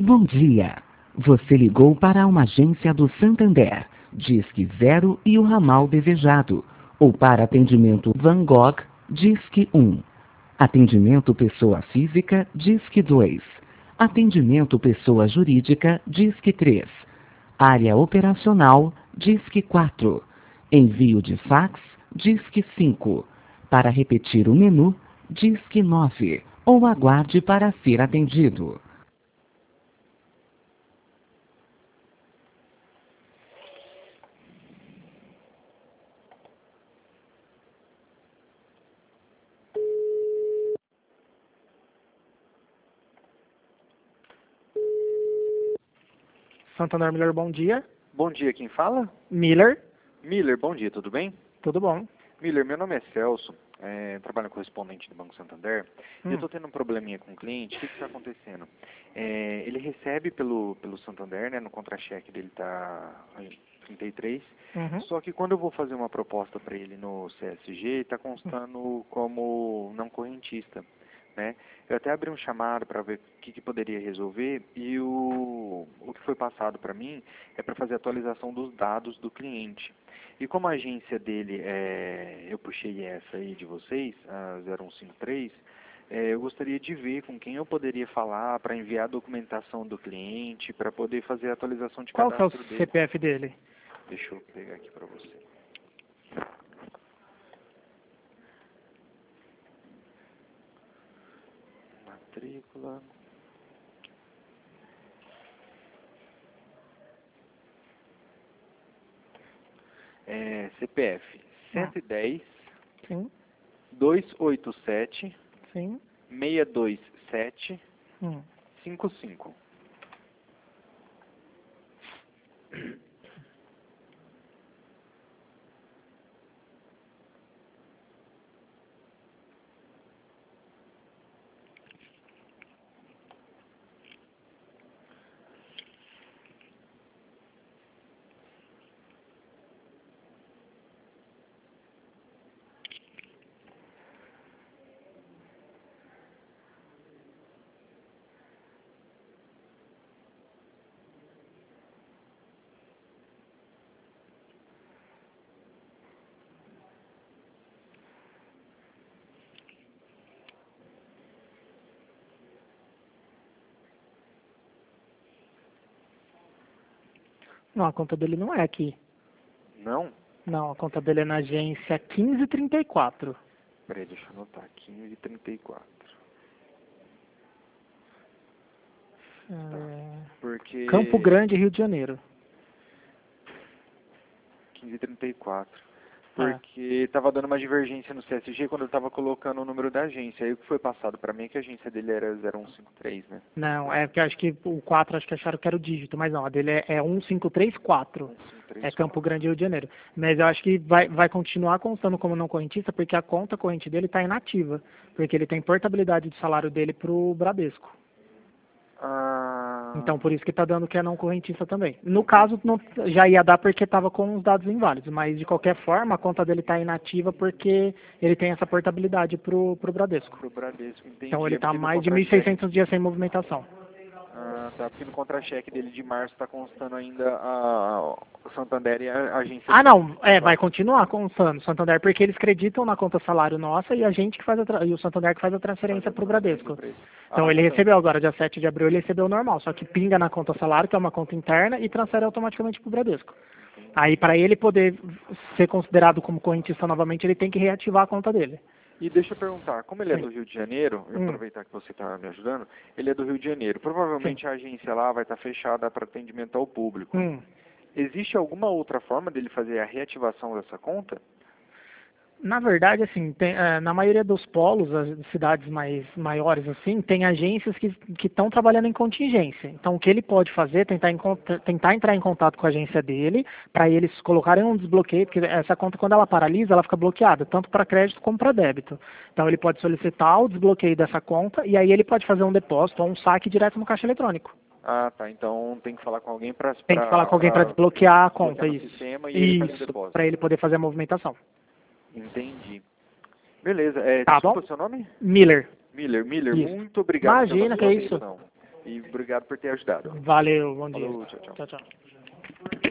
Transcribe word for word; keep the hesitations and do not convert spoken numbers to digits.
Bom dia. Você ligou para uma agência do Santander, Disque Zero e o ramal desejado. Ou para atendimento Van Gogh, Disque um. Atendimento pessoa física, Disque dois. Atendimento pessoa jurídica, Disque três. Área operacional, Disque quatro. Envio de fax, Disque cinco. Para repetir o menu, Disque nove. Ou aguarde para ser atendido. Santander Miller, bom dia. Bom dia, quem fala? Miller, Miller, bom dia, tudo bem? tudo bom? Miller, meu nome é Celso, é, trabalho correspondente do Banco Santander, Hum. e eu estou tendo um probleminha com o cliente. O que está acontecendo? É, ele recebe pelo, pelo Santander, né, no contra-cheque dele está trinta e três, Uhum. só que quando eu vou fazer uma proposta para ele no C S G, está constando como não correntista, né? Eu até abri um chamado para ver o que, que poderia resolver, e o, o que foi passado para mim é para fazer a atualização dos dados do cliente. E como a agência dele, é, eu puxei essa aí de vocês, a zero um cinco três, é, eu gostaria de ver com quem eu poderia falar para enviar a documentação do cliente, para poder fazer a atualização de Qual que é o cadastro dele. C P F dele? Deixa eu pegar aqui para você. Matrícula. É, C P F cento e dez, Sim, duzentos e oitenta e sete, sim. seiscentos e vinte e sete, Hum. cinquenta e cinco. Não, a conta dele não é aqui. Não? Não, a conta dele é na agência quinze trinta e quatro. Peraí, deixa eu anotar. quinze trinta e quatro. É... Porque... Campo Grande, Rio de Janeiro. quinze trinta e quatro. É. Porque estava dando uma divergência no C S G quando eu estava colocando o número da agência. Aí o que foi passado para mim é que a agência dele era zero um cinco três, né? Não, é porque eu acho que o quatro acho que acharam que era o dígito, mas não, a dele é, é um cinco três quatro. um cinco três É Campo Grande, Rio de Janeiro. Mas eu acho que vai, vai continuar constando como não correntista, porque a conta corrente dele está inativa. Porque ele tem portabilidade de salário dele para o Bradesco. Ah, Então, por isso que está dando que é não correntista também. No caso, não, já ia dar porque estava com os dados inválidos, mas de qualquer forma, a conta dele está inativa porque ele tem essa portabilidade para o Bradesco. pro Bradesco, entendi. Então, ele É está porque no mais de mil e contra-cheque- seiscentos dias sem movimentação. Ah, tá. Porque no contra-cheque dele de março está constando ainda a, a Santander e a agência... Ah, não, é, vai continuar constando o Santander, porque eles acreditam na conta salário nossa e a gente que faz a tra- e o Santander que faz a transferência para o Bradesco. Então, Ah, ele então. recebeu agora, dia sete de abril, ele recebeu o normal, só que pinga na conta salário, que é uma conta interna, e transfere automaticamente para o Bradesco. Aí, para ele poder ser considerado como correntista novamente, ele tem que reativar a conta dele. E deixa eu perguntar, como ele é Sim. do Rio de Janeiro, eu Hum. aproveitar que você está me ajudando, ele é do Rio de Janeiro. Provavelmente a agência lá vai estar fechada para atendimento ao público. Hum. Existe alguma outra forma dele fazer a reativação dessa conta? Na verdade, assim, tem, eh, na maioria dos polos, as cidades mais maiores, assim, tem agências que que estão trabalhando em contingência. Então, o que ele pode fazer é tentar, encontra- tentar entrar em contato com a agência dele, para eles colocarem um desbloqueio, porque essa conta, quando ela paralisa, ela fica bloqueada, tanto para crédito como para débito. Então, ele pode solicitar o desbloqueio dessa conta, e aí ele pode fazer um depósito ou um saque direto no caixa eletrônico. Ah, tá. Então tem que falar com alguém para Tem que falar com alguém para desbloquear a conta, no isso. sistema e ele faz o Isso, depósito. para ele poder fazer a movimentação. Entendi. Beleza. É, Tá desculpa bom? seu nome? Miller. Miller. Miller, Isso. muito obrigado Imagina, pela que sua é isso. atenção. E obrigado por ter ajudado. Valeu, bom dia. Falou, tchau, tchau. Tchau, tchau.